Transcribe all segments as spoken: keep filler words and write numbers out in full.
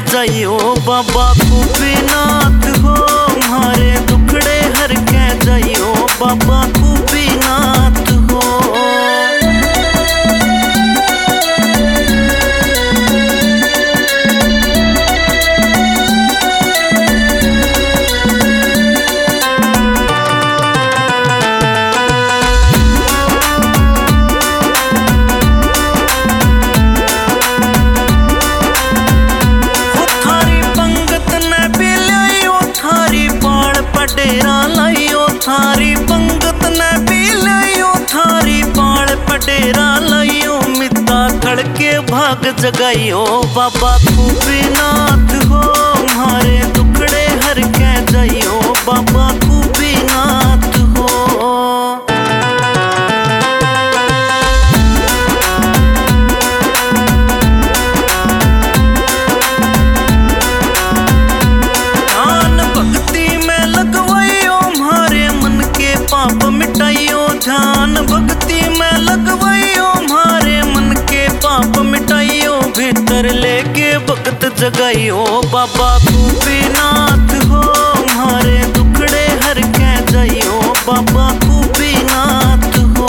जाइयो बाबा कुबीनाथ हो, हमारे दुखड़े हर के जाइयो बाबा कुबीनाथ हो। डेरा लाइयो थारी पंगत ने भी लियो, थारी पाल पडेरा लाइयो, मिता खड़के भाग जगाइयो बाबा कुबीनाथ हो, हमारे दुखड़े हर के जाइयो बाबा कुबीनाथ हो। ध्यान भक्ति में लगवाइयो, हमारे मन के पाप मिटाइयो, भीतर लेके भक्त जगाइयो बाबा कुबीनाथ हो, हमारे दुखड़े हर के जाइयो बाबा कुबीनाथ हो।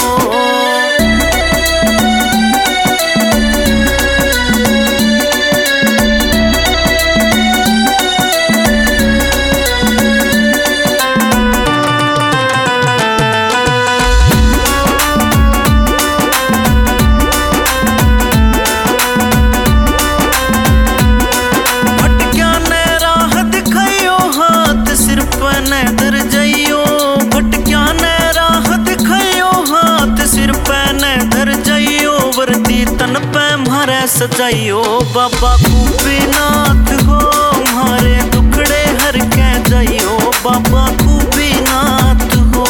सजाइयो बाबा कुबीनाथ हो, हमारे दुखड़े हर के जाइयो बाबा कुबीनाथ हो।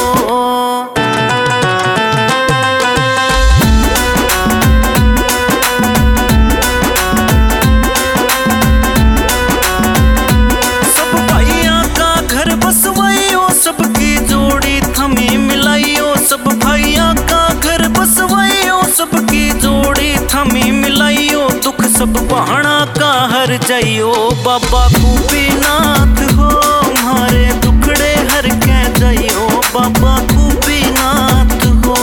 सब भाइयों का घर बसवाइयो, सबकी जोड़ी थमी मिलाइयो, सब भाइयों का घर बसवाइयो, सबकी जोड़ी थमी मिलाइयो, दुख सब बहाना का हर जाइयो बाबा कुबीनाथ हो, हमारे दुखड़े हर के जाइयो बाबा कुबीनाथ हो।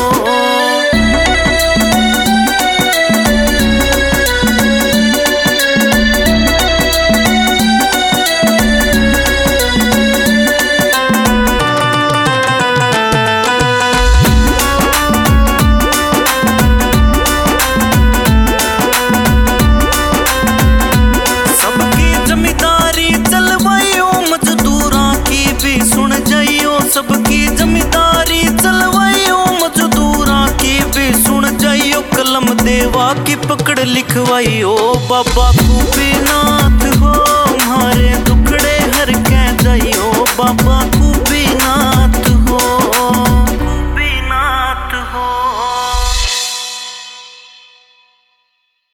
सबकी जमींदारी चलवाइयो, मजदूरा की भी सुन जाइयो, कलम देवा की पकड़ लिखवाइयो बाबा कुबीनाथ